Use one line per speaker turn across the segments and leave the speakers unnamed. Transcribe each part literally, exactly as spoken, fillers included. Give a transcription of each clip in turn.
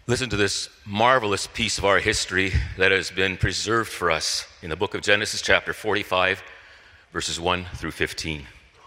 Listen to this marvelous piece of our history that has been preserved for us in the book of Genesis, chapter forty-five, verses one through fifteen.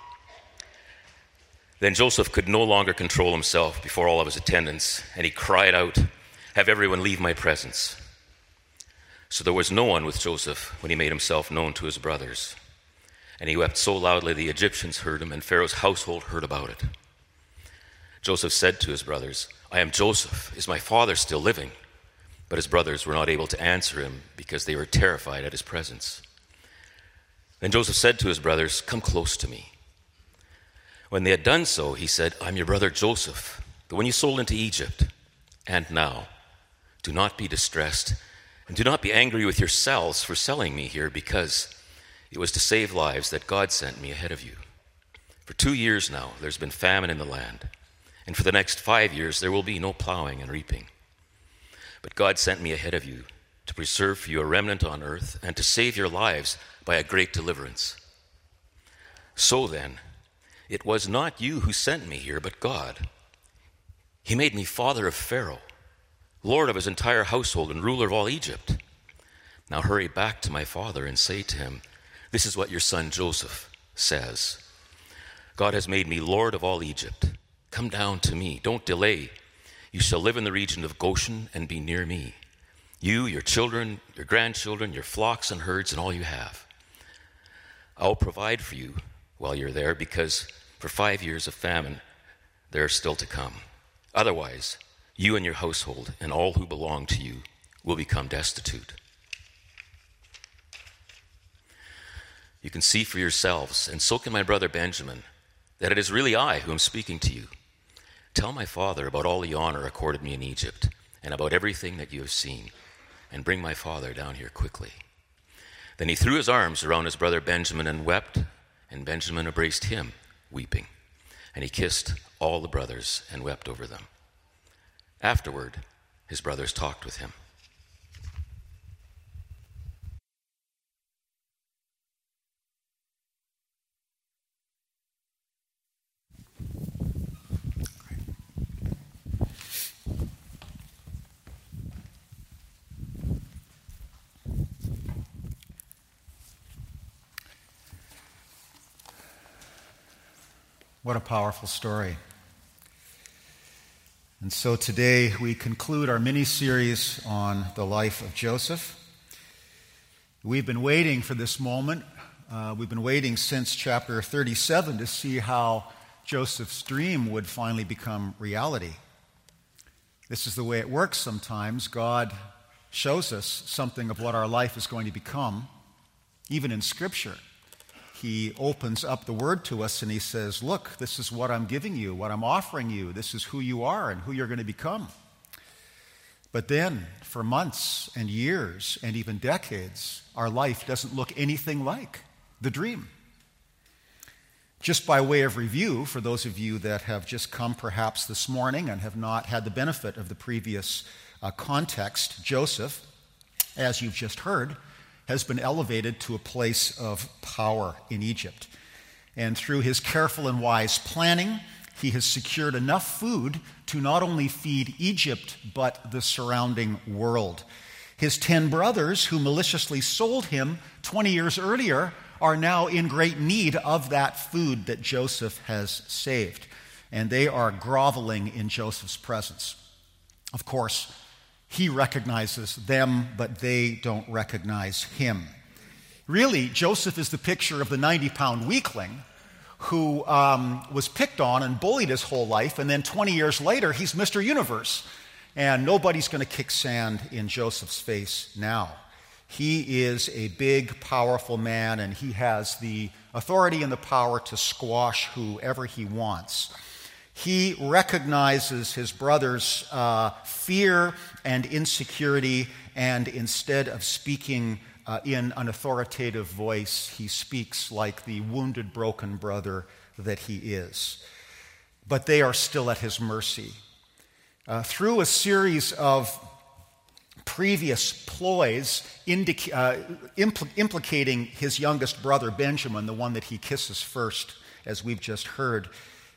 Then Joseph could no longer control himself before all of his attendants, and he cried out, "Have everyone leave my presence." So there was no one with Joseph when he made himself known to his brothers. And he wept so loudly the Egyptians heard him, and Pharaoh's household heard about it. Joseph said to his brothers, "I am Joseph. Is my father still living?" But his brothers were not able to answer him because they were terrified at his presence. Then Joseph said to his brothers, "Come close to me." When they had done so, he said, "I'm your brother Joseph, the one you sold into Egypt. And now, do not be distressed, and do not be angry with yourselves for selling me here, because it was to save lives that God sent me ahead of you. For two years now, there's been famine in the land. And for the next five years, there will be no plowing and reaping. But God sent me ahead of you to preserve for you a remnant on earth and to save your lives by a great deliverance. So then, it was not you who sent me here, but God. He made me father of Pharaoh, lord of his entire household and ruler of all Egypt. Now hurry back to my father and say to him, 'This is what your son Joseph says. God has made me lord of all Egypt. Come down to me. Don't delay. You shall live in the region of Goshen and be near me. You, your children, your grandchildren, your flocks and herds, and all you have. I'll provide for you while you're there, because for five years of famine there are still to come. Otherwise, you and your household and all who belong to you will become destitute.' You can see for yourselves, and so can my brother Benjamin, that it is really I who am speaking to you. Tell my father about all the honor accorded me in Egypt, and about everything that you have seen, and bring my father down here quickly." Then he threw his arms around his brother Benjamin and wept, and Benjamin embraced him, weeping. And he kissed all the brothers and wept over them. Afterward, his brothers talked with him.
What a powerful story. And so today we conclude our mini-series on the life of Joseph. We've been waiting for this moment. Uh, we've been waiting since chapter thirty-seven to see how Joseph's dream would finally become reality. This is the way it works sometimes. God shows us something of what our life is going to become, even in Scripture. He opens up the Word to us and he says, "Look, this is what I'm giving you, what I'm offering you. This is who you are and who you're going to become." But then, for months and years and even decades, our life doesn't look anything like the dream. Just by way of review, for those of you that have just come perhaps this morning and have not had the benefit of the previous uh, context, Joseph, as you've just heard, has been elevated to a place of power in Egypt. And through his careful and wise planning, he has secured enough food to not only feed Egypt, but the surrounding world. His ten brothers, who maliciously sold him twenty years earlier, are now in great need of that food that Joseph has saved. And they are groveling in Joseph's presence. Of course, he recognizes them, but they don't recognize him. Really, Joseph is the picture of the ninety-pound weakling who um, was picked on and bullied his whole life, and then twenty years later, he's Mister Universe. And nobody's going to kick sand in Joseph's face now. He is a big, powerful man, and he has the authority and the power to squash whoever he wants. He recognizes his brother's uh, fear and insecurity, and instead of speaking uh, in an authoritative voice, he speaks like the wounded, broken brother that he is. But they are still at his mercy. Uh, through a series of previous ploys indica- uh, impl- implicating his youngest brother, Benjamin, the one that he kisses first, as we've just heard,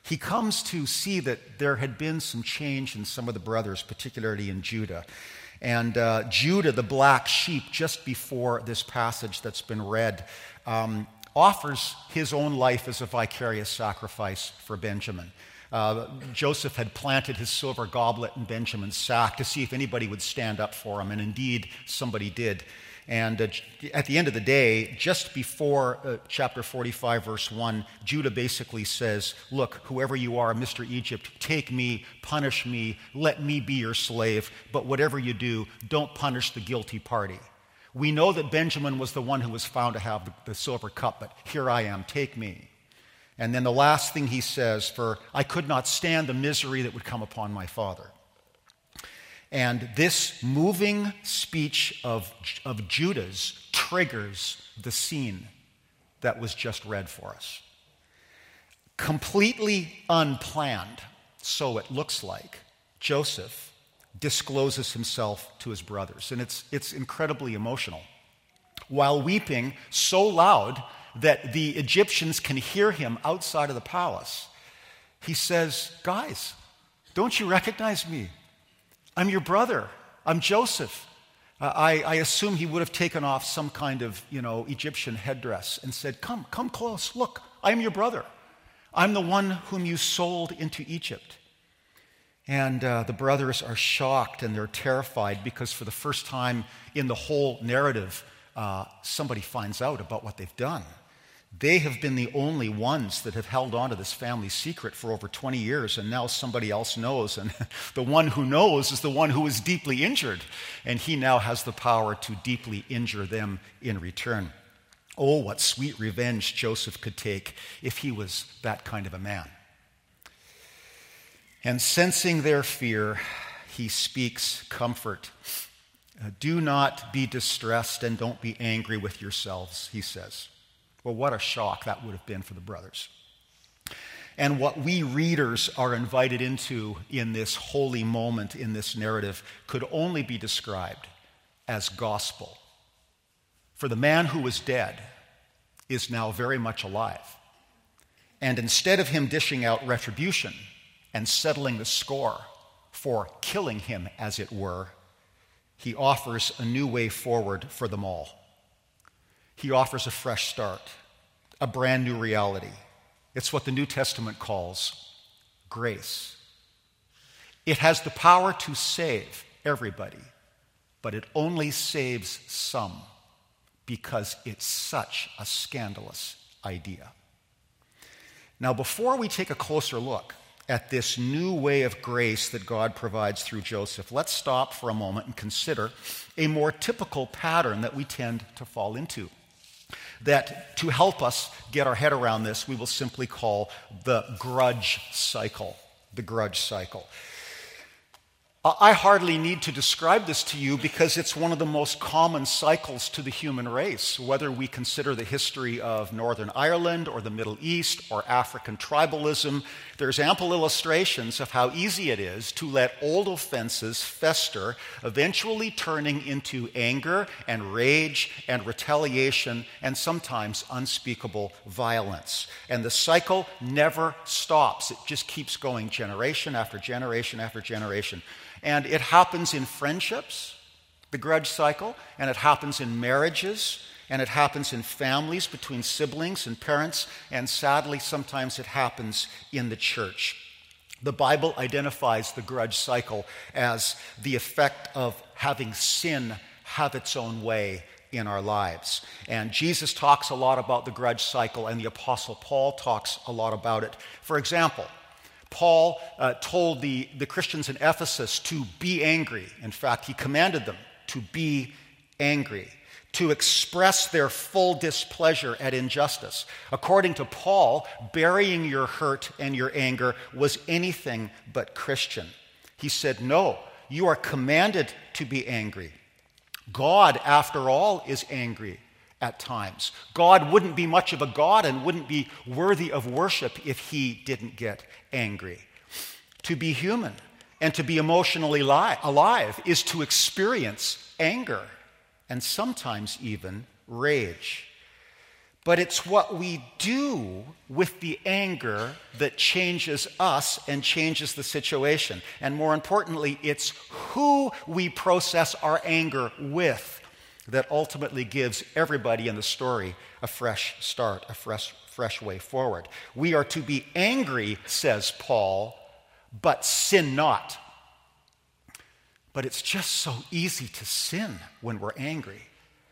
he comes to see that there had been some change in some of the brothers, particularly in Judah. And uh, Judah, the black sheep, just before this passage that's been read, um, offers his own life as a vicarious sacrifice for Benjamin. Uh, Joseph had planted his silver goblet in Benjamin's sack to see if anybody would stand up for him, and indeed somebody did. And uh, at the end of the day, just before uh, chapter forty-five, verse one, Judah basically says, look, whoever you are, Mister Egypt, take me, punish me, let me be your slave, but whatever you do, don't punish the guilty party. We know that Benjamin was the one who was found to have the, the silver cup, but here I am, take me. And then the last thing he says, for I could not stand the misery that would come upon my father. And this moving speech of, of Judah's triggers the scene that was just read for us. Completely unplanned, so it looks like, Joseph discloses himself to his brothers. And it's, it's incredibly emotional. While weeping so loud that the Egyptians can hear him outside of the palace, he says, guys, don't you recognize me? I'm your brother. I'm Joseph. Uh, I, I assume he would have taken off some kind of, you know, Egyptian headdress and said, come, come close. Look, I'm your brother. I'm the one whom you sold into Egypt. And uh, the brothers are shocked and they're terrified because for the first time in the whole narrative, uh, somebody finds out about what they've done. They have been the only ones that have held on to this family secret for over twenty years, and now somebody else knows. And the one who knows is the one who is deeply injured, and he now has the power to deeply injure them in return. Oh, what sweet revenge Joseph could take if he was that kind of a man. And sensing their fear, he speaks comfort. Do not be distressed and don't be angry with yourselves, he says. Well, what a shock that would have been for the brothers. And what we readers are invited into in this holy moment, in this narrative, could only be described as gospel. For the man who was dead is now very much alive. And instead of him dishing out retribution and settling the score for killing him, as it were, he offers a new way forward for them all. He offers a fresh start, a brand new reality. It's what the New Testament calls grace. It has the power to save everybody, but it only saves some because it's such a scandalous idea. Now, before we take a closer look at this new way of grace that God provides through Joseph, let's stop for a moment and consider a more typical pattern that we tend to fall into, that to help us get our head around this, we will simply call the grudge cycle. The grudge cycle. I hardly need to describe this to you because it's one of the most common cycles to the human race, whether we consider the history of Northern Ireland or the Middle East or African tribalism. There's ample illustrations of how easy it is to let old offenses fester, eventually turning into anger and rage and retaliation and sometimes unspeakable violence. And the cycle never stops. It just keeps going generation after generation after generation. And it happens in friendships, the grudge cycle, and it happens in marriages, and it happens in families between siblings and parents, and sadly, sometimes it happens in the church. The Bible identifies the grudge cycle as the effect of having sin have its own way in our lives. And Jesus talks a lot about the grudge cycle, and the Apostle Paul talks a lot about it. For example, Paul uh, told the, the Christians in Ephesus to be angry. In fact, he commanded them to be angry, to express their full displeasure at injustice. According to Paul, burying your hurt and your anger was anything but Christian. He said, no, you are commanded to be angry. God, after all, is angry at times. God wouldn't be much of a God and wouldn't be worthy of worship if he didn't get angry. To be human and to be emotionally li- alive is to experience anger and sometimes even rage. But it's what we do with the anger that changes us and changes the situation. And more importantly, it's who we process our anger with that ultimately gives everybody in the story a fresh start, a fresh, fresh way forward. We are to be angry, says Paul, but sin not. But it's just so easy to sin when we're angry.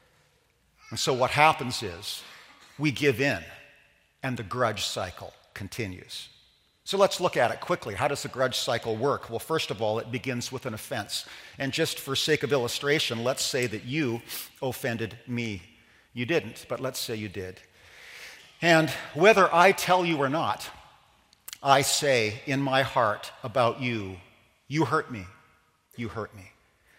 And so what happens is we give in, and the grudge cycle continues. So let's look at it quickly. How does the grudge cycle work? Well, first of all, it begins with an offense. And just for sake of illustration, let's say that you offended me. You didn't, but let's say you did. And whether I tell you or not, I say in my heart about you, you hurt me. You hurt me.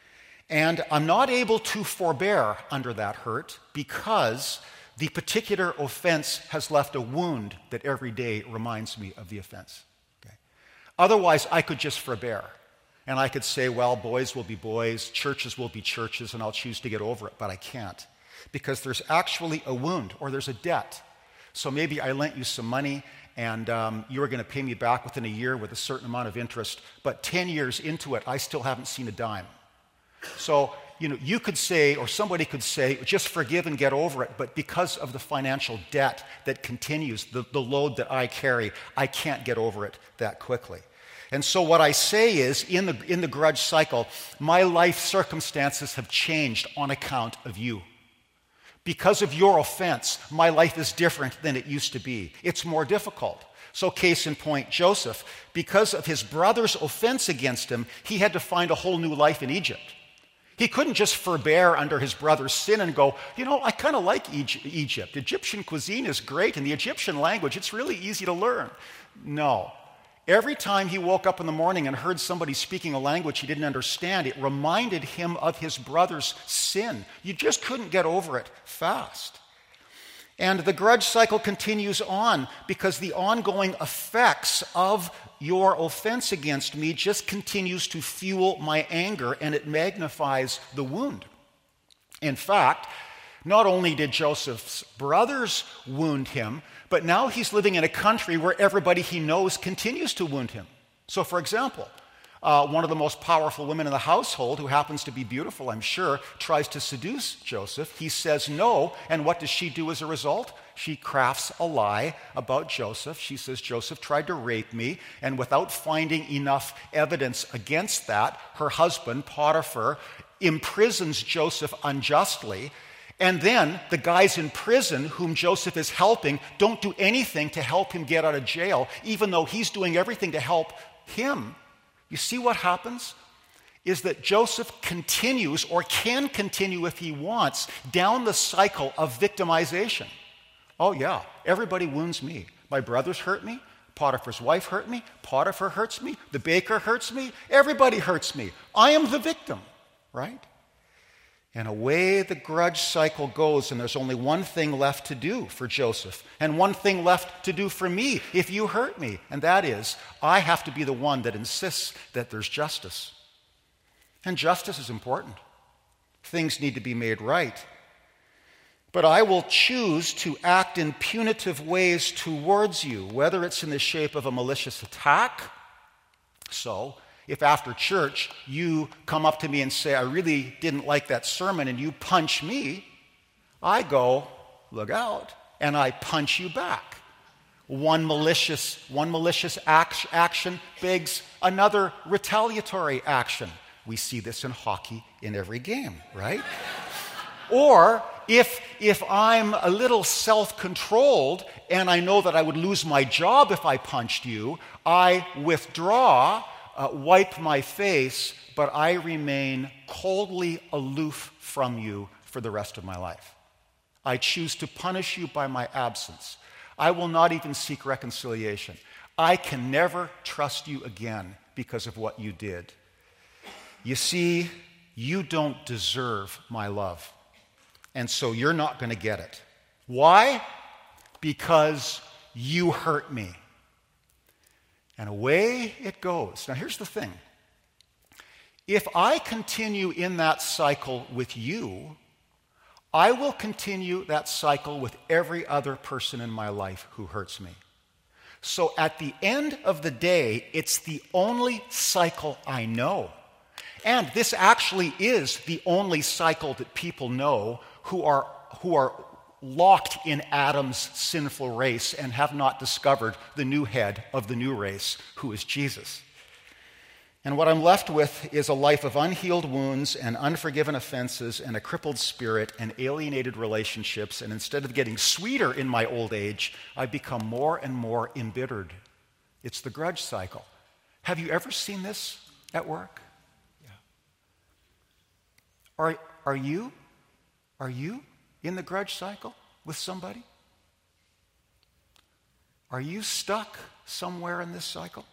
And I'm not able to forbear under that hurt because the particular offense has left a wound that every day reminds me of the offense. Okay? Otherwise, I could just forbear. And I could say, well, boys will be boys, churches will be churches, and I'll choose to get over it. But I can't. Because there's actually a wound or there's a debt. So maybe I lent you some money and um, you were going to pay me back within a year with a certain amount of interest. But ten years into it, I still haven't seen a dime. So, you know, you could say, or somebody could say, just forgive and get over it, but because of the financial debt that continues, the, the load that I carry, I can't get over it that quickly. And so what I say is, in the, in the grudge cycle, my life circumstances have changed on account of you. Because of your offense, my life is different than it used to be. It's more difficult. So case in point, Joseph, because of his brother's offense against him, he had to find a whole new life in Egypt. He couldn't just forbear under his brother's sin and go, you know, I kind of like Egypt. Egyptian cuisine is great, and the Egyptian language, it's really easy to learn. No. Every time he woke up in the morning and heard somebody speaking a language he didn't understand, it reminded him of his brother's sin. You just couldn't get over it fast. And the grudge cycle continues on because the ongoing effects of your offense against me just continues to fuel my anger, and it magnifies the wound. In fact, not only did Joseph's brothers wound him, but now he's living in a country where everybody he knows continues to wound him. So, for example, uh, one of the most powerful women in the household, who happens to be beautiful, I'm sure, tries to seduce Joseph. He says no, and what does she do as a result? She crafts a lie about Joseph. She says, Joseph tried to rape me, and without finding enough evidence against that, her husband, Potiphar, imprisons Joseph unjustly. And then the guys in prison whom Joseph is helping don't do anything to help him get out of jail, even though he's doing everything to help him. You see what happens? Is that Joseph continues, or can continue if he wants, down the cycle of victimization. Oh yeah, everybody wounds me. My brothers hurt me. Potiphar's wife hurt me. Potiphar hurts me. The baker hurts me. Everybody hurts me. I am the victim, right? And away the grudge cycle goes, and there's only one thing left to do for Joseph, and one thing left to do for me if you hurt me, and that is, I have to be the one that insists that there's justice. And justice is important. Things need to be made right. But I will choose to act in punitive ways towards you, whether it's in the shape of a malicious attack. So, if after church you come up to me and say, I really didn't like that sermon, and you punch me, I go, look out, and I punch you back. One malicious, one malicious act, action begs another retaliatory action. We see this in hockey in every game, right? Or if, if I'm a little self-controlled and I know that I would lose my job if I punched you, I withdraw, uh, wipe my face, but I remain coldly aloof from you for the rest of my life. I choose to punish you by my absence. I will not even seek reconciliation. I can never trust you again because of what you did. You see, you don't deserve my love. And so you're not going to get it. Why? Because you hurt me. And away it goes. Now here's the thing. If I continue in that cycle with you, I will continue that cycle with every other person in my life who hurts me. So at the end of the day, it's the only cycle I know. And this actually is the only cycle that people know who are, who are locked in Adam's sinful race and have not discovered the new head of the new race, who is Jesus. And what I'm left with is a life of unhealed wounds and unforgiven offenses and a crippled spirit and alienated relationships. And instead of getting sweeter in my old age, I become more and more embittered. It's the grudge cycle. Have you ever seen this at work? Yeah. Are, are you? Are you in the grudge cycle with somebody? Are you stuck somewhere in this cycle?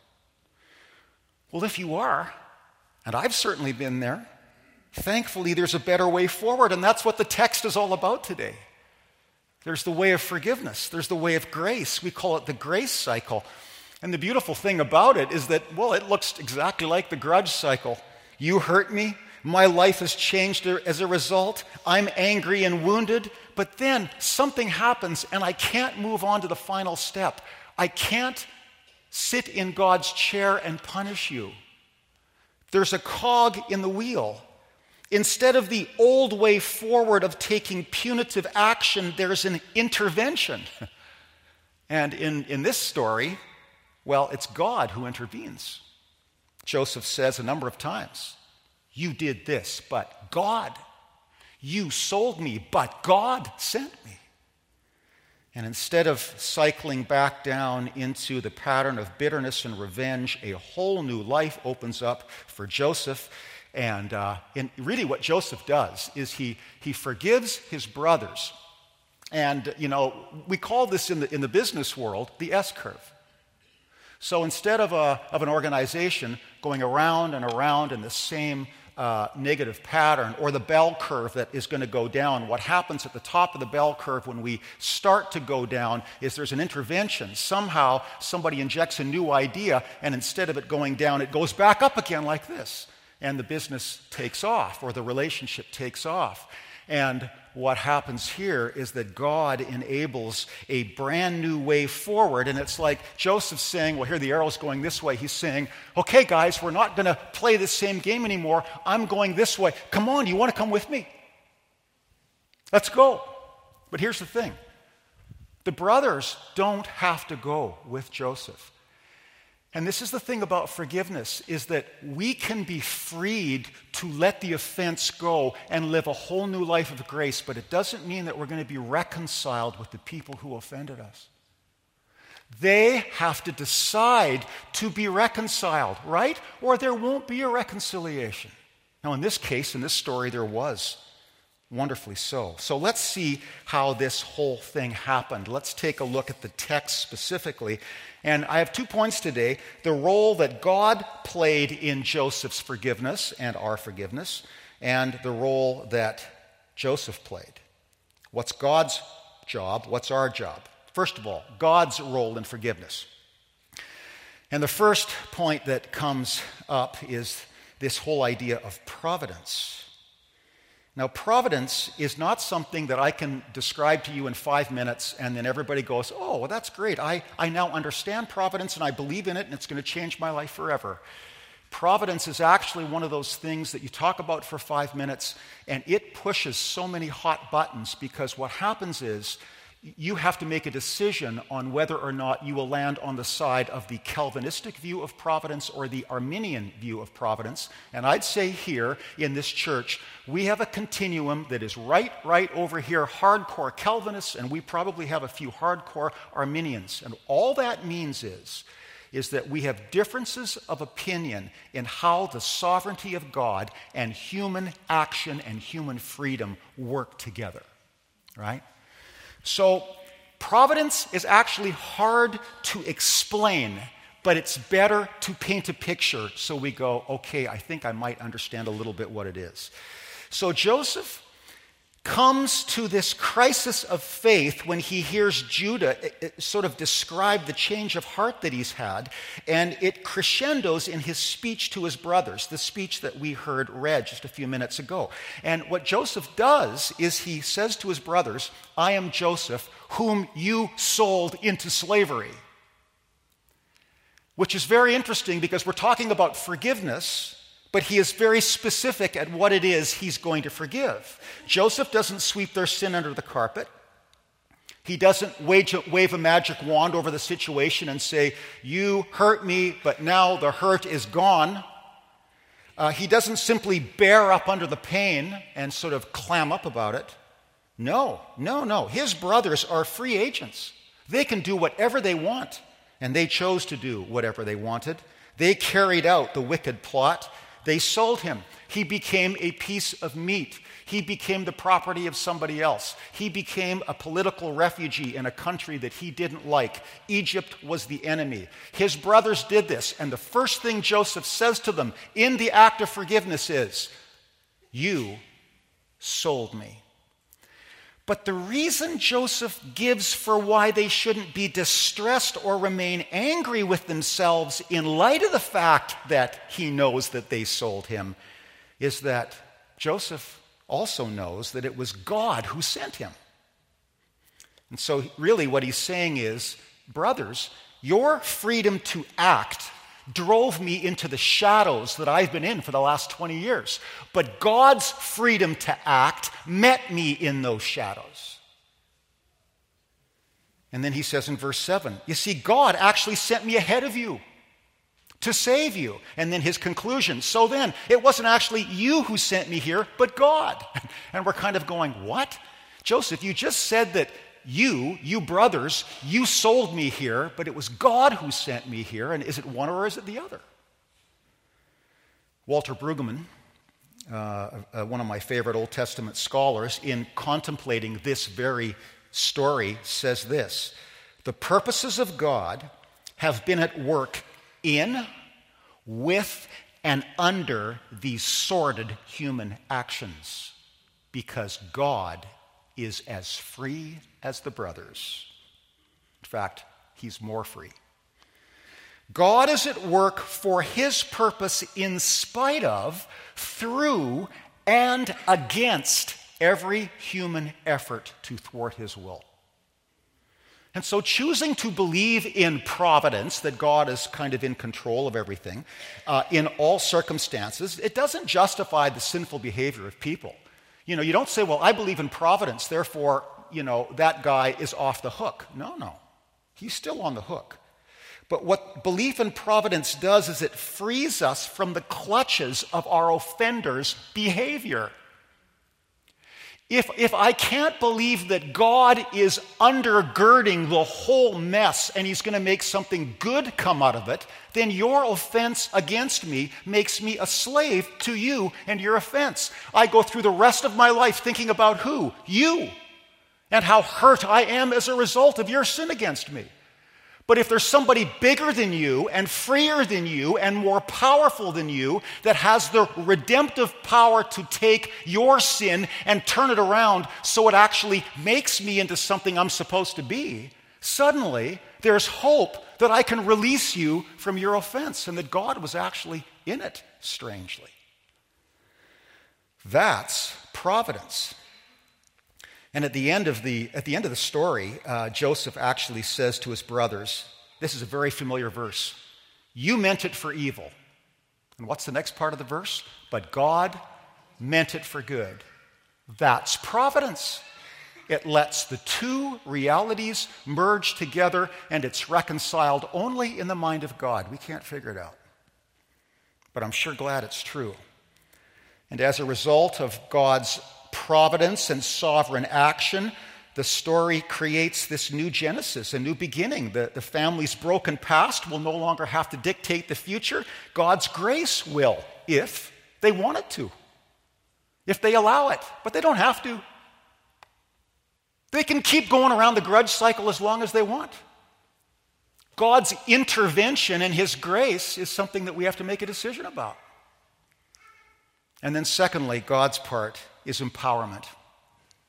Well, if you are, and I've certainly been there, thankfully there's a better way forward, and that's what the text is all about today. There's the way of forgiveness. There's the way of grace. We call it the grace cycle. And the beautiful thing about it is that, well, it looks exactly like the grudge cycle. You hurt me. My life has changed as a result. I'm angry and wounded. But then something happens, and I can't move on to the final step. I can't sit in God's chair and punish you. There's a cog in the wheel. Instead of the old way forward of taking punitive action, there's an intervention. And in, in this story, well, it's God who intervenes. Joseph says a number of times, you did this, but God. You sold me, but God sent me. And instead of cycling back down into the pattern of bitterness and revenge, a whole new life opens up for Joseph. And, uh, and really what Joseph does is he, he forgives his brothers. And, you know, we call this in the, in the business world the S-curve. So instead of, a, of an organization going around and around in the same Uh, negative pattern, or the bell curve that is going to go down, what happens at the top of the bell curve when we start to go down is there's an intervention. Somehow somebody injects a new idea, and instead of it going down, it goes back up again like this. And the business takes off, or the relationship takes off. And what happens here is that God enables a brand new way forward. And it's like Joseph saying, well, here the arrow's going this way. He's saying, okay, guys, we're not going to play this same game anymore. I'm going this way. Come on, you want to come with me? Let's go. But here's the thing. The brothers don't have to go with Joseph. And this is the thing about forgiveness, is that we can be freed to let the offense go and live a whole new life of grace, but it doesn't mean that we're going to be reconciled with the people who offended us. They have to decide to be reconciled, right? Or there won't be a reconciliation. Now, in this case, in this story, there was. Wonderfully so. So let's see how this whole thing happened. Let's take a look at the text specifically. And I have two points today. The role that God played in Joseph's forgiveness and our forgiveness, and the role that Joseph played. What's God's job? What's our job? First of all, God's role in forgiveness. And the first point that comes up is this whole idea of providence. Now, providence is not something that I can describe to you in five minutes and then everybody goes, oh, well, that's great. I, I now understand providence and I believe in it and it's going to change my life forever. Providence is actually one of those things that you talk about for five minutes and it pushes so many hot buttons, because what happens is you have to make a decision on whether or not you will land on the side of the Calvinistic view of providence or the Arminian view of providence. And I'd say here in this church, we have a continuum that is right, right over here, hardcore Calvinists, and we probably have a few hardcore Arminians. And all that means is, is that we have differences of opinion in how the sovereignty of God and human action and human freedom work together, right? So providence is actually hard to explain, but it's better to paint a picture so we go, okay, I think I might understand a little bit what it is. So Joseph comes to this crisis of faith when he hears Judah sort of describe the change of heart that he's had, and it crescendos in his speech to his brothers, the speech that we heard read just a few minutes ago. And what Joseph does is he says to his brothers, "I am Joseph, whom you sold into slavery." Which is very interesting because we're talking about forgiveness, but he is very specific at what it is he's going to forgive. Joseph doesn't sweep their sin under the carpet. He doesn't wave, wave a magic wand over the situation and say, "You hurt me, but now the hurt is gone." Uh, he doesn't simply bear up under the pain and sort of clam up about it. No, no, no. His brothers are free agents. They can do whatever they want, and they chose to do whatever they wanted. They carried out the wicked plot. They sold him. He became a piece of meat. He became the property of somebody else. He became a political refugee in a country that he didn't like. Egypt was the enemy. His brothers did this, and the first thing Joseph says to them in the act of forgiveness is, "You sold me." But the reason Joseph gives for why they shouldn't be distressed or remain angry with themselves in light of the fact that he knows that they sold him is that Joseph also knows that it was God who sent him. And so really what he's saying is, brothers, your freedom to act drove me into the shadows that I've been in for the last twenty years. But God's freedom to act met me in those shadows. And then he says in verse seven, you see, God actually sent me ahead of you to save you. And then his conclusion, so then, it wasn't actually you who sent me here, but God. And we're kind of going, what? Joseph, you just said that You, you brothers, you sold me here, but it was God who sent me here, and is it one or is it the other? Walter Brueggemann, uh, uh, one of my favorite Old Testament scholars, in contemplating this very story, says this: the purposes of God have been at work in, with, and under these sordid human actions, because God is as free as the brothers. In fact, he's more free. God is at work for his purpose in spite of, through, and against every human effort to thwart his will. And so choosing to believe in providence, that God is kind of in control of everything, uh, in all circumstances, it doesn't justify the sinful behavior of people. You know, you don't say, well, I believe in providence, therefore, you know, that guy is off the hook. No, no. He's still on the hook. But what belief in providence does is it frees us from the clutches of our offender's behavior. If, if I can't believe that God is undergirding the whole mess and he's going to make something good come out of it, then your offense against me makes me a slave to you and your offense. I go through the rest of my life thinking about who? You. And how hurt I am as a result of your sin against me. But if there's somebody bigger than you and freer than you and more powerful than you that has the redemptive power to take your sin and turn it around so it actually makes me into something I'm supposed to be, suddenly there's hope that I can release you from your offense and that God was actually in it, strangely. That's providence. And at the end of the, at the, end of the story, uh, Joseph actually says to his brothers, this is a very familiar verse, you meant it for evil. And what's the next part of the verse? But God meant it for good. That's providence. It lets the two realities merge together, and it's reconciled only in the mind of God. We can't figure it out. But I'm sure glad it's true. And as a result of God's providence and sovereign action, the story creates this new Genesis, a new beginning. The, the family's broken past will no longer have to dictate the future. God's grace will, if they want it to, if they allow it. But they don't have to. They can keep going around the grudge cycle as long as they want. God's intervention and his grace is something that we have to make a decision about. And then secondly, God's part is empowerment.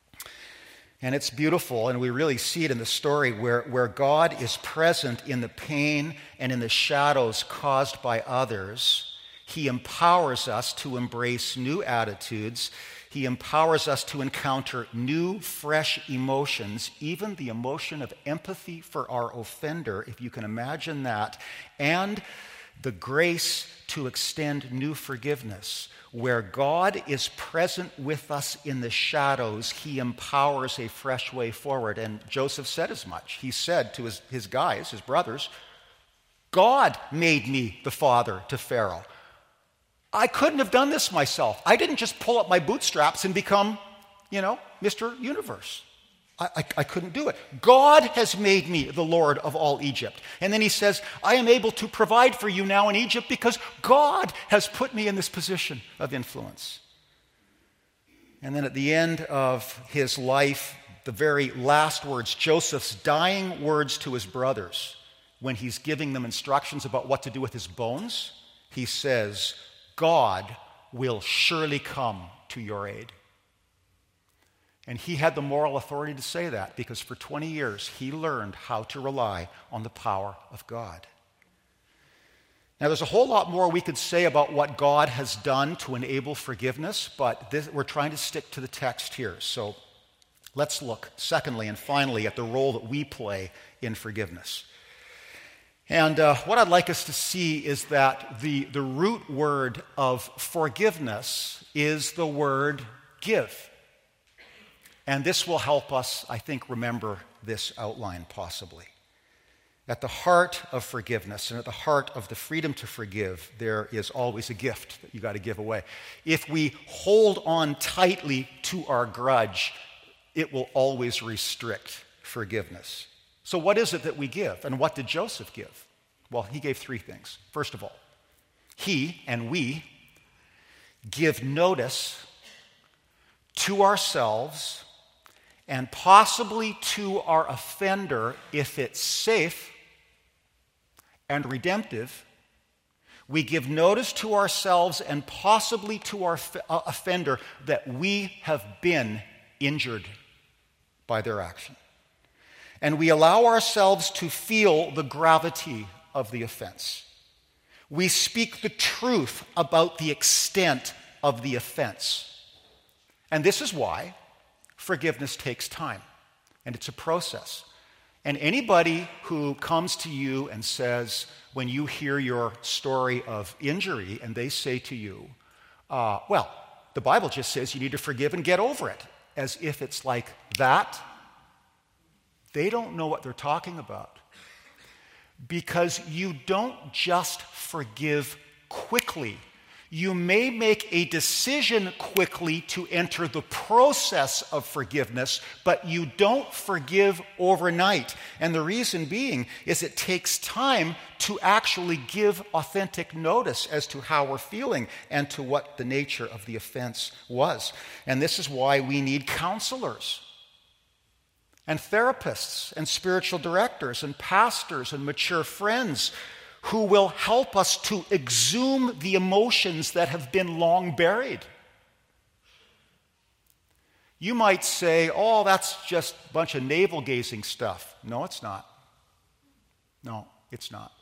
And it's beautiful, and we really see it in the story where, where God is present in the pain and in the shadows caused by others. He empowers us to embrace new attitudes. He empowers us to encounter new, fresh emotions, even the emotion of empathy for our offender, if you can imagine that, and the grace to extend new forgiveness. Where God is present with us in the shadows, he empowers a fresh way forward. And Joseph said as much. He said to his, his guys, his brothers, God made me the father to Pharaoh. I couldn't have done this myself. I didn't just pull up my bootstraps and become, you know, Mister Universe. I, I, I couldn't do it. God has made me the Lord of all Egypt. And then he says, I am able to provide for you now in Egypt because God has put me in this position of influence. And then at the end of his life, the very last words, Joseph's dying words to his brothers, when he's giving them instructions about what to do with his bones, he says, God will surely come to your aid. And he had the moral authority to say that because for twenty years he learned how to rely on the power of God. Now, there's a whole lot more we could say about what God has done to enable forgiveness, but this, we're trying to stick to the text here. So let's look, secondly and finally, at the role that we play in forgiveness. And uh, what I'd like us to see is that the, the root word of forgiveness is the word give. And this will help us, I think, remember this outline possibly. At the heart of forgiveness and at the heart of the freedom to forgive, there is always a gift that you got to give away. If we hold on tightly to our grudge, it will always restrict forgiveness. So what is it that we give? And what did Joseph give? Well, he gave three things. First of all, he and we give notice to ourselves and possibly to our offender if it's safe and redemptive. We give notice to ourselves and possibly to our offender that we have been injured by their action. And we allow ourselves to feel the gravity of the offense. We speak the truth about the extent of the offense. And this is why forgiveness takes time, and it's a process. And anybody who comes to you and says, when you hear your story of injury, and they say to you, uh, well, the Bible just says you need to forgive and get over it, as if it's like that, they don't know what they're talking about. Because you don't just forgive quickly. You may make a decision quickly to enter the process of forgiveness, but you don't forgive overnight. And the reason being is it takes time to actually give authentic notice as to how we're feeling and to what the nature of the offense was. And this is why we need counselors and therapists and spiritual directors and pastors and mature friends who will help us to exhume the emotions that have been long buried. You might say, oh, that's just a bunch of navel-gazing stuff. No, it's not. No, it's not.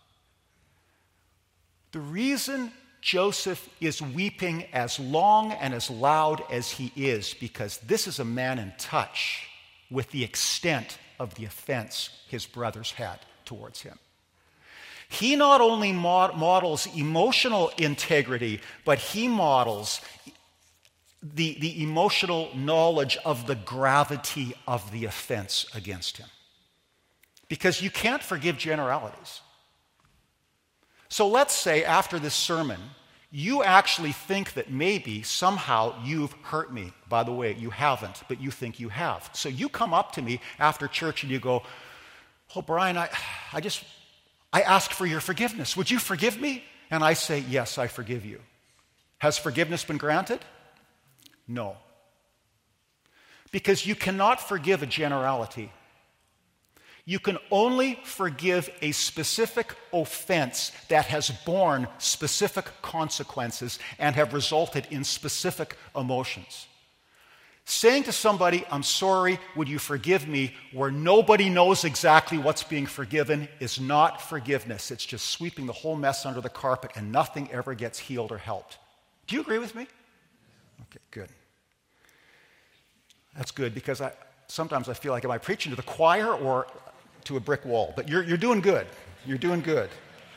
The reason Joseph is weeping as long and as loud as he is, because this is a man in touch with the extent of the offense his brothers had towards him. He not only mod- models emotional integrity, but he models the, the emotional knowledge of the gravity of the offense against him. Because you can't forgive generalities. So let's say after this sermon, you actually think that maybe somehow you've hurt me. By the way, you haven't, but you think you have. So you come up to me after church and you go, oh, Brian, I, I just... I ask for your forgiveness. Would you forgive me? And I say, yes, I forgive you. Has forgiveness been granted? No. Because you cannot forgive a generality. You can only forgive a specific offense that has borne specific consequences and have resulted in specific emotions. Saying to somebody, I'm sorry, would you forgive me, where nobody knows exactly what's being forgiven is not forgiveness. It's just sweeping the whole mess under the carpet and nothing ever gets healed or helped. Do you agree with me? Okay, good. That's good because I sometimes I feel like, am I preaching to the choir or to a brick wall? But you're, you're doing good. You're doing good.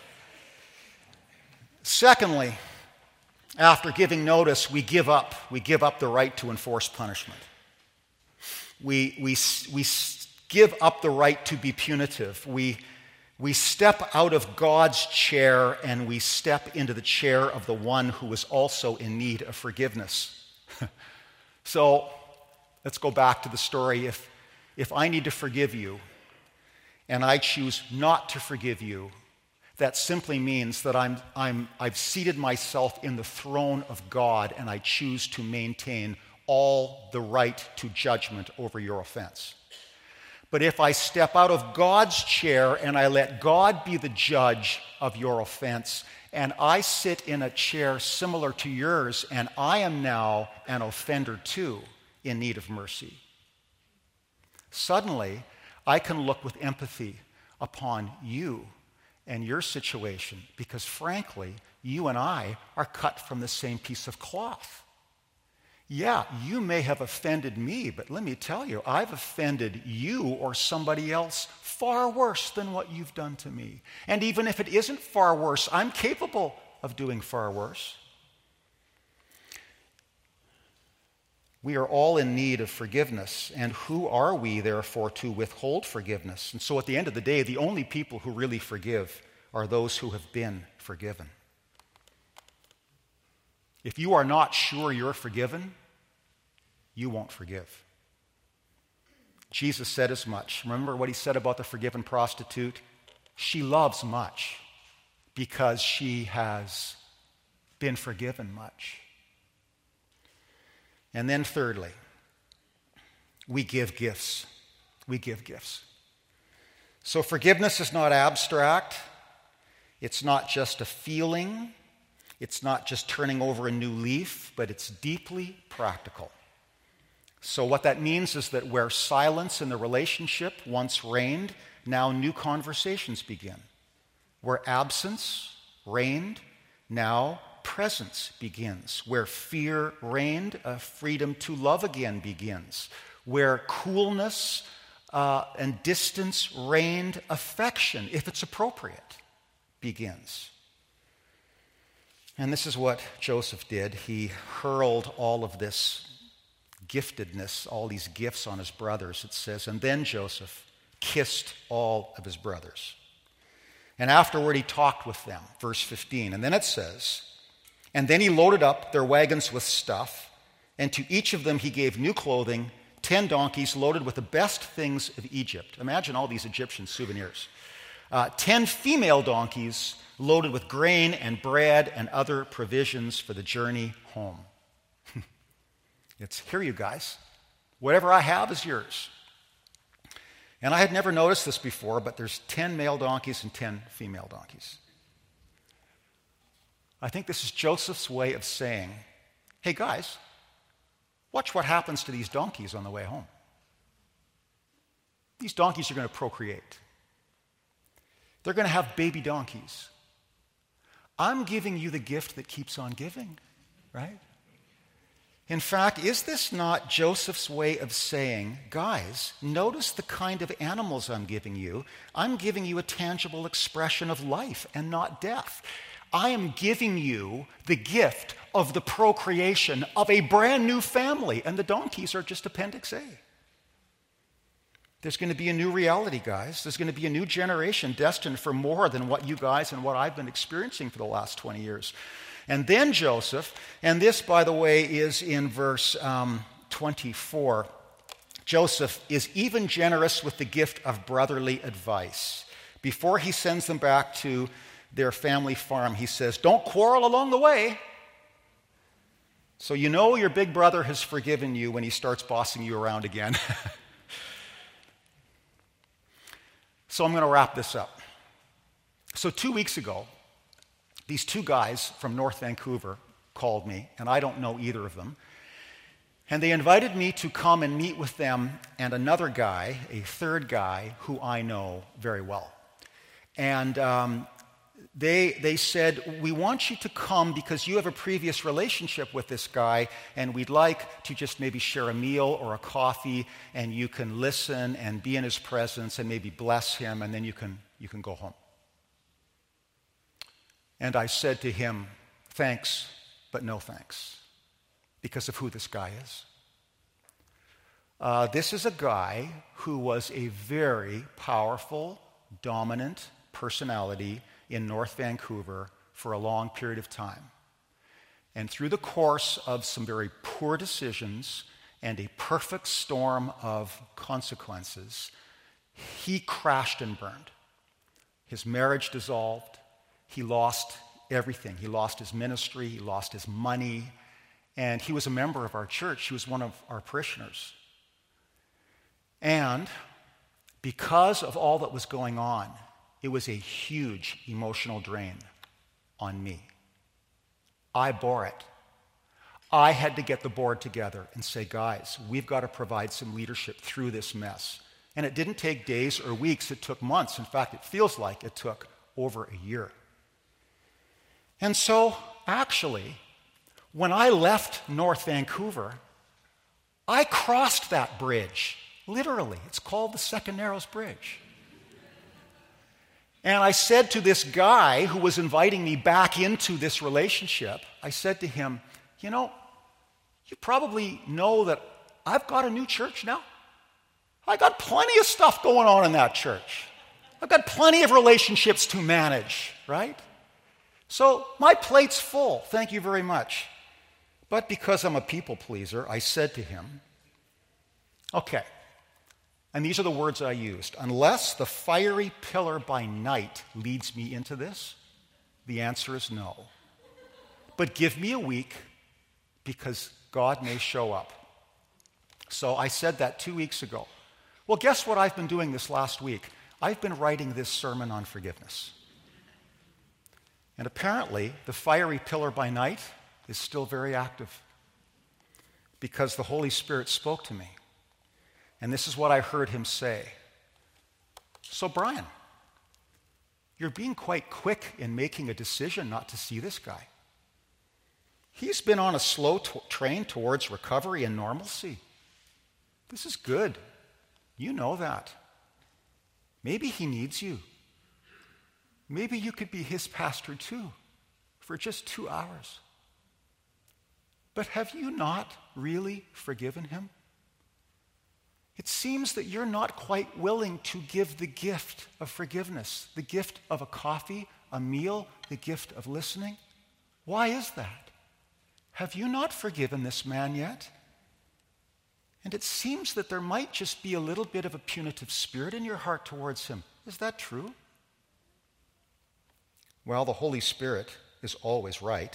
Secondly, after giving notice, we give up. We give up the right to enforce punishment. We, we, we give up the right to be punitive. We, we step out of God's chair and we step into the chair of the one who is also in need of forgiveness. So let's go back to the story. If, if I need to forgive you and I choose not to forgive you, that simply means that I'm, I'm, I've seated myself in the throne of God and I choose to maintain all the right to judgment over your offense. But if I step out of God's chair and I let God be the judge of your offense, and I sit in a chair similar to yours, and I am now an offender too, in need of mercy, suddenly I can look with empathy upon you and your situation, because frankly, you and I are cut from the same piece of cloth. Yeah, you may have offended me, but let me tell you, I've offended you or somebody else far worse than what you've done to me. And even if it isn't far worse, I'm capable of doing far worse. We are all in need of forgiveness, and who are we, therefore, to withhold forgiveness? And so at the end of the day, the only people who really forgive are those who have been forgiven. If you are not sure you're forgiven, you won't forgive. Jesus said as much. Remember what he said about the forgiven prostitute? She loves much because she has been forgiven much. And then thirdly, we give gifts. We give gifts. So forgiveness is not abstract. It's not just a feeling. It's not just turning over a new leaf, but it's deeply practical. So what that means is that where silence in the relationship once reigned, now new conversations begin. Where absence reigned, now presence begins. Where fear reigned, a freedom to love again begins. Where coolness uh, and distance reigned, affection, if it's appropriate, begins. And this is what Joseph did. He hurled all of this giftedness, all these gifts on his brothers, it says. And then Joseph kissed all of his brothers. And afterward he talked with them, verse fifteen. And then it says, and then he loaded up their wagons with stuff, and to each of them he gave new clothing, ten donkeys loaded with the best things of Egypt. Imagine all these Egyptian souvenirs. Uh, ten female donkeys loaded with grain and bread and other provisions for the journey home. It's here, you guys. Whatever I have is yours. And I had never noticed this before, but there's ten male donkeys and ten female donkeys. I think this is Joseph's way of saying, hey guys, watch what happens to these donkeys on the way home. These donkeys are going to procreate. They're going to have baby donkeys. I'm giving you the gift that keeps on giving, right? In fact, is this not Joseph's way of saying, guys, notice the kind of animals I'm giving you. I'm giving you a tangible expression of life and not death. I am giving you the gift of the procreation of a brand new family, and the donkeys are just Appendix A. There's going to be a new reality, guys. There's going to be a new generation destined for more than what you guys and what I've been experiencing for the last twenty years. And then Joseph, and this, by the way, is in verse um, twenty-four, Joseph is even generous with the gift of brotherly advice. Before he sends them back to their family farm, he says, don't quarrel along the way. So you know your big brother has forgiven you when he starts bossing you around again. So I'm going to wrap this up. So two weeks ago, these two guys from North Vancouver called me, and I don't know either of them. And they invited me to come and meet with them and another guy, a third guy, who I know very well. And um, they, they said, we want you to come because you have a previous relationship with this guy, and we'd like to just maybe share a meal or a coffee, and you can listen and be in his presence and maybe bless him, and then you can, you can go home. And I said to him, thanks, but no thanks, because of who this guy is. Uh, this is a guy who was a very powerful, dominant personality in North Vancouver for a long period of time. And through the course of some very poor decisions and a perfect storm of consequences, he crashed and burned. His marriage dissolved. He lost everything. He lost his ministry. He lost his money. And he was a member of our church. He was one of our parishioners. And because of all that was going on, it was a huge emotional drain on me. I bore it. I had to get the board together and say, guys, we've got to provide some leadership through this mess. And it didn't take days or weeks. It took months. In fact, it feels like it took over a year. And so, actually, when I left North Vancouver, I crossed that bridge. Literally, it's called the Second Narrows Bridge. And I said to this guy who was inviting me back into this relationship, I said to him, you know, you probably know that I've got a new church now. I got plenty of stuff going on in that church. I've got plenty of relationships to manage, right? So my plate's full, thank you very much. But because I'm a people pleaser, I said to him, okay, and these are the words I used. Unless the fiery pillar by night leads me into this, the answer is no. But give me a week because God may show up. So I said that two weeks ago. Well, guess what I've been doing this last week? I've been writing this sermon on forgiveness. And apparently, the fiery pillar by night is still very active because the Holy Spirit spoke to me. And this is what I heard him say. So, Brian, you're being quite quick in making a decision not to see this guy. He's been on a slow t- train towards recovery and normalcy. This is good. You know that. Maybe he needs you. Maybe you could be his pastor too, for just two hours. But have you not really forgiven him? It seems that you're not quite willing to give the gift of forgiveness, the gift of a coffee, a meal, the gift of listening. Why is that? Have you not forgiven this man yet? And it seems that there might just be a little bit of a punitive spirit in your heart towards him. Is that true? Well, the Holy Spirit is always right.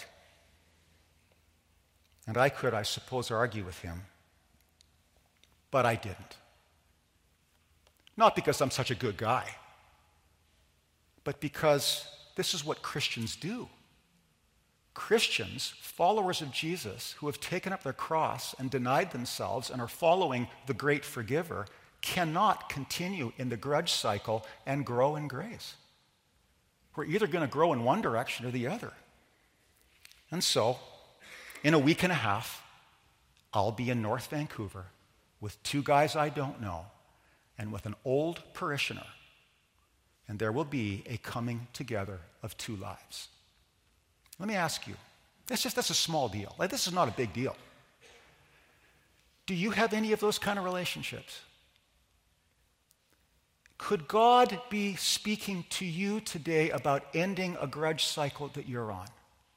And I could, I suppose, argue with him. But I didn't. Not because I'm such a good guy, but because this is what Christians do. Christians, followers of Jesus, who have taken up their cross and denied themselves and are following the great forgiver, cannot continue in the grudge cycle and grow in grace. We're either going to grow in one direction or the other. And so, in a week and a half, I'll be in North Vancouver with two guys I don't know and with an old parishioner. And there will be a coming together of two lives. Let me ask you, that's just that's a small deal. Like, this is not a big deal. Do you have any of those kind of relationships? Could God be speaking to you today about ending a grudge cycle that you're on?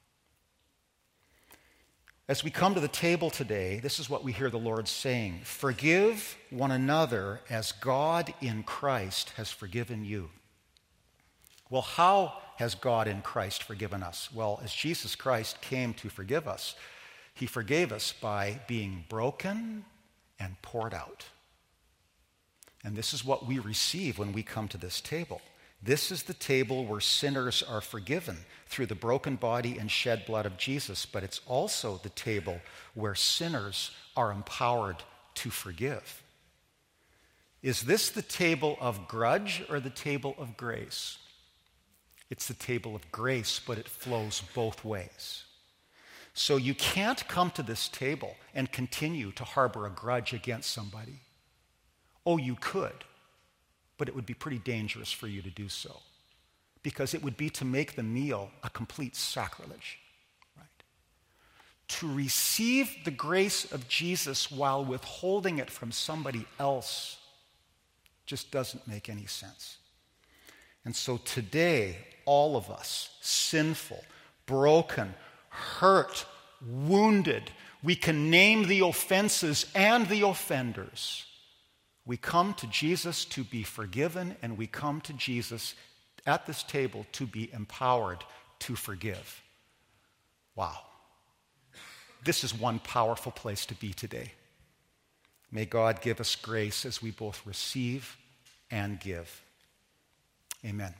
As we come to the table today, this is what we hear the Lord saying. Forgive one another as God in Christ has forgiven you. Well, how has God in Christ forgiven us? Well, as Jesus Christ came to forgive us, he forgave us by being broken and poured out. And this is what we receive when we come to this table. This is the table where sinners are forgiven through the broken body and shed blood of Jesus, but it's also the table where sinners are empowered to forgive. Is this the table of grudge or the table of grace? It's the table of grace, but it flows both ways. So you can't come to this table and continue to harbor a grudge against somebody. Oh, you could, but it would be pretty dangerous for you to do so, because it would be to make the meal a complete sacrilege. Right? To receive the grace of Jesus while withholding it from somebody else just doesn't make any sense. And so today, all of us, sinful, broken, hurt, wounded, we can name the offenses and the offenders. We come to Jesus to be forgiven, and we come to Jesus at this table to be empowered to forgive. Wow. This is one powerful place to be today. May God give us grace as we both receive and give. Amen.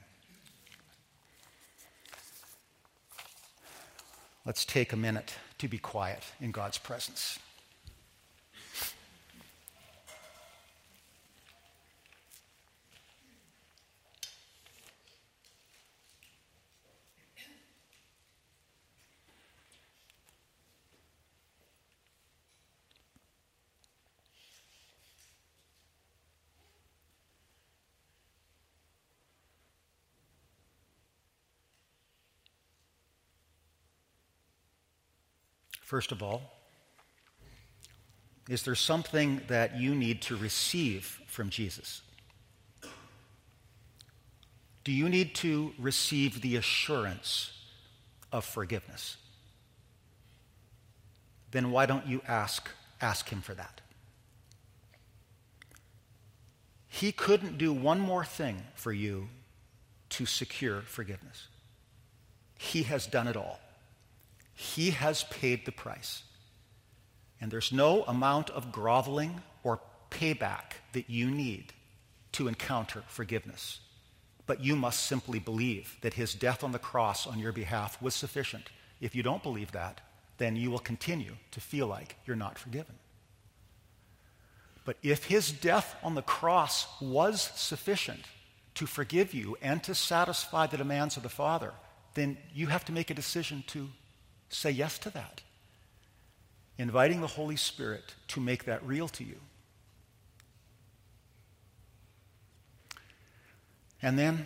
Let's take a minute to be quiet in God's presence. First of all, is there something that you need to receive from Jesus? Do you need to receive the assurance of forgiveness? Then why don't you ask, ask him for that? He couldn't do one more thing for you to secure forgiveness. He has done it all. He has paid the price. And there's no amount of groveling or payback that you need to encounter forgiveness. But you must simply believe that his death on the cross on your behalf was sufficient. If you don't believe that, then you will continue to feel like you're not forgiven. But if his death on the cross was sufficient to forgive you and to satisfy the demands of the Father, then you have to make a decision to say yes to that, inviting the Holy Spirit to make that real to you. And then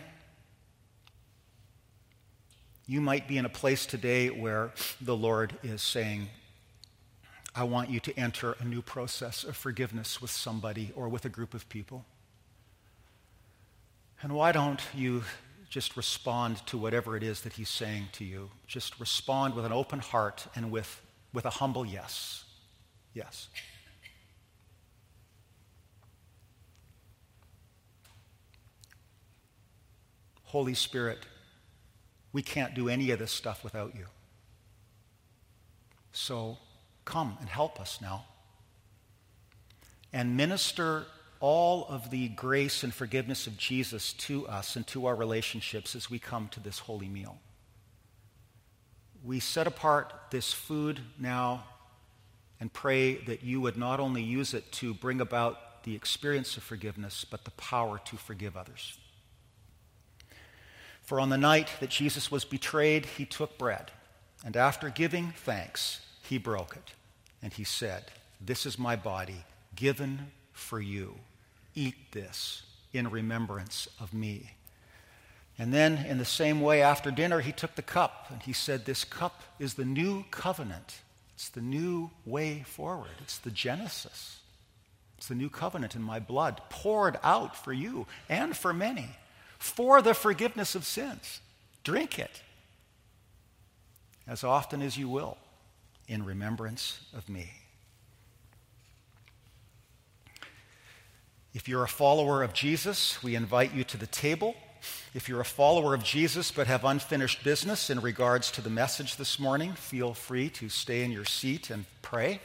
you might be in a place today where the Lord is saying, I want you to enter a new process of forgiveness with somebody or with a group of people. And why don't you just respond to whatever it is that he's saying to you? Just respond with an open heart and with, with a humble yes. Yes. Holy Spirit, we can't do any of this stuff without you. So come and help us now. And minister all of the grace and forgiveness of Jesus to us and to our relationships as we come to this holy meal. We set apart this food now and pray that you would not only use it to bring about the experience of forgiveness, but the power to forgive others. For on the night that Jesus was betrayed, he took bread, and after giving thanks, he broke it, and he said, "This is my body given for you. Eat this in remembrance of me." And then in the same way, after dinner, he took the cup and he said, "This cup is the new covenant. It's the new way forward. It's the Genesis. It's the new covenant in my blood, poured out for you and for many, for the forgiveness of sins. Drink it as often as you will in remembrance of me." If you're a follower of Jesus, we invite you to the table. If you're a follower of Jesus but have unfinished business in regards to the message this morning, feel free to stay in your seat and pray.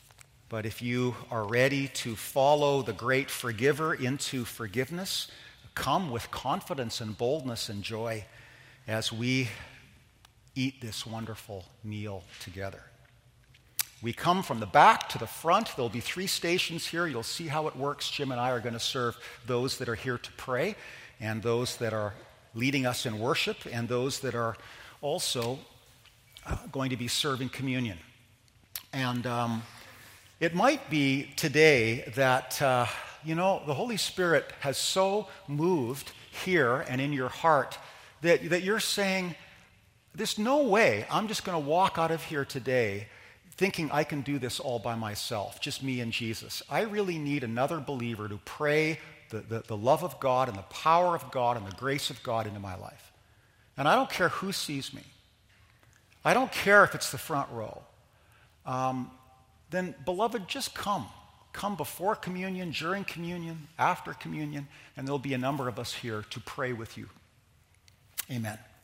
But if you are ready to follow the great forgiver into forgiveness, come with confidence and boldness and joy as we eat this wonderful meal together. We come from the back to the front. There'll be three stations here. You'll see how it works. Jim and I are going to serve those that are here to pray, and those that are leading us in worship, and those that are also uh, going to be serving communion. And um, it might be today that, uh, you know, the Holy Spirit has so moved here and in your heart that, that you're saying, there's no way I'm just going to walk out of here today thinking I can do this all by myself, just me and Jesus. I really need another believer to pray the, the, the love of God and the power of God and the grace of God into my life. And I don't care who sees me. I don't care if it's the front row. Um, then, beloved, just come. Come before communion, during communion, after communion, and there'll be a number of us here to pray with you. Amen.